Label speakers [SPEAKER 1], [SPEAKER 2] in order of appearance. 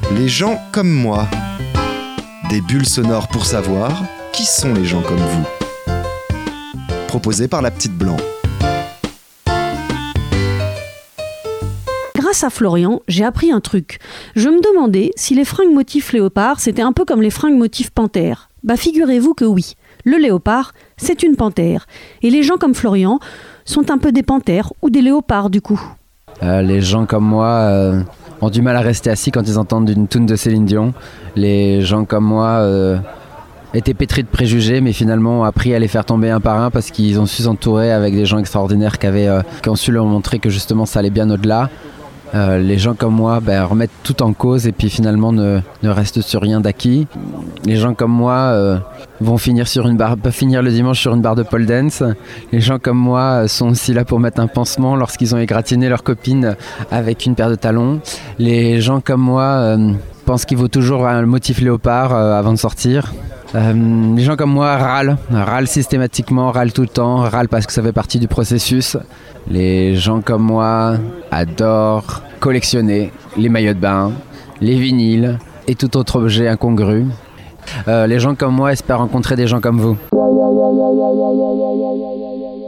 [SPEAKER 1] Les gens comme moi. Des bulles sonores pour savoir qui sont les gens comme vous. Proposé par la petite Blanc.
[SPEAKER 2] Grâce à Florian, j'ai appris un truc. Je me demandais si les fringues motifs léopard, c'était un peu comme les fringues motifs panthère. Bah figurez-vous que oui. Le léopard, c'est une panthère. Et les gens comme Florian sont un peu des panthères ou des léopards du coup.
[SPEAKER 3] Les gens comme moi ont du mal à rester assis quand ils entendent une toune de Céline Dion. Les gens comme moi étaient pétris de préjugés, mais finalement ont appris à les faire tomber un par un parce qu'ils ont su s'entourer avec des gens extraordinaires qui ont su leur montrer que justement ça allait bien au-delà. Les gens comme moi remettent tout en cause et puis finalement ne restent sur rien d'acquis. Les gens comme moi peuvent finir le dimanche sur une barre de pole dance. Les gens comme moi sont aussi là pour mettre un pansement lorsqu'ils ont égratigné leur copine avec une paire de talons. Les gens comme moi pensent qu'il vaut toujours un motif léopard avant de sortir. Les gens comme moi râlent systématiquement, râlent tout le temps, râlent parce que ça fait partie du processus. Les gens comme moi adorent collectionner les maillots de bain, les vinyles et tout autre objet incongru. Les gens comme moi espèrent rencontrer des gens comme vous.